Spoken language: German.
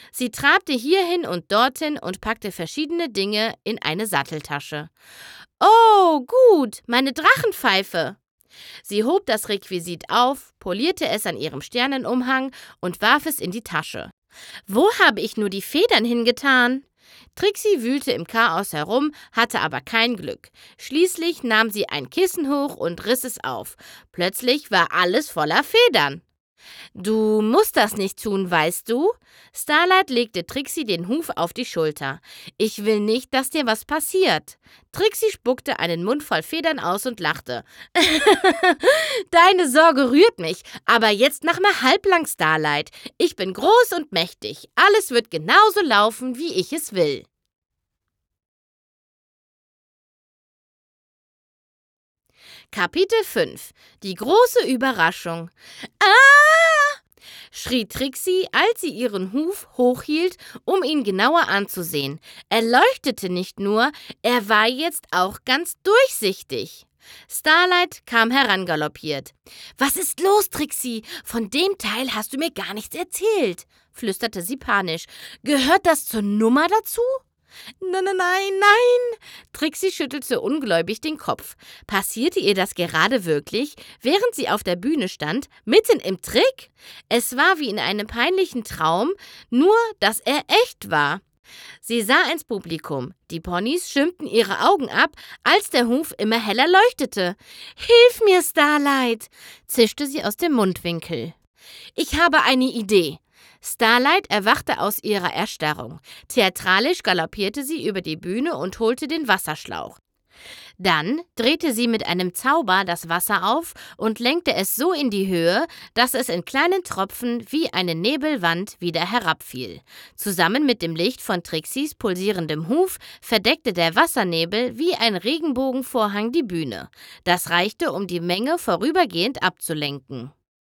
Sie trabte hierhin und dorthin und packte verschiedene Dinge in eine Satteltasche. »Oh, gut, meine Drachenpfeife!« Sie hob das Requisit auf, polierte es an ihrem Sternenumhang und warf es in die Tasche. »Wo habe ich nur die Federn hingetan?« Trixie wühlte im Chaos herum, hatte aber kein Glück. Schließlich nahm sie ein Kissen hoch und riss es auf. Plötzlich war alles voller Federn. »Du musst das nicht tun, weißt du?« Starlight legte Trixie den Huf auf die Schulter. »Ich will nicht, dass dir was passiert.« Trixie spuckte einen Mund voll Federn aus und lachte. »Deine Sorge rührt mich, aber jetzt mach mal halblang, Starlight. Ich bin groß und mächtig. Alles wird genauso laufen, wie ich es will.« Kapitel 5 – Die große Überraschung. »Ah!« schrie Trixie, als sie ihren Huf hochhielt, um ihn genauer anzusehen. Er leuchtete nicht nur, er war jetzt auch ganz durchsichtig. Starlight kam herangaloppiert. »Was ist los, Trixie? Von dem Teil hast du mir gar nichts erzählt«, flüsterte sie panisch. »Gehört das zur Nummer dazu?« Nein. Trixie schüttelte ungläubig den Kopf. Passierte ihr das gerade wirklich, während sie auf der Bühne stand, mitten im Trick? Es war wie in einem peinlichen Traum, nur dass er echt war. Sie sah ins Publikum. Die Ponys schirmten ihre Augen ab, als der Huf immer heller leuchtete. »Hilf mir, Starlight«, zischte sie aus dem Mundwinkel. »Ich habe eine Idee.« Starlight erwachte aus ihrer Erstarrung. Theatralisch galoppierte sie über die Bühne und holte den Wasserschlauch. Dann drehte sie mit einem Zauber das Wasser auf und lenkte es so in die Höhe, dass es in kleinen Tropfen wie eine Nebelwand wieder herabfiel. Zusammen mit dem Licht von Trixies pulsierendem Huf verdeckte der Wassernebel wie ein Regenbogenvorhang die Bühne. Das reichte, um die Menge vorübergehend abzulenken.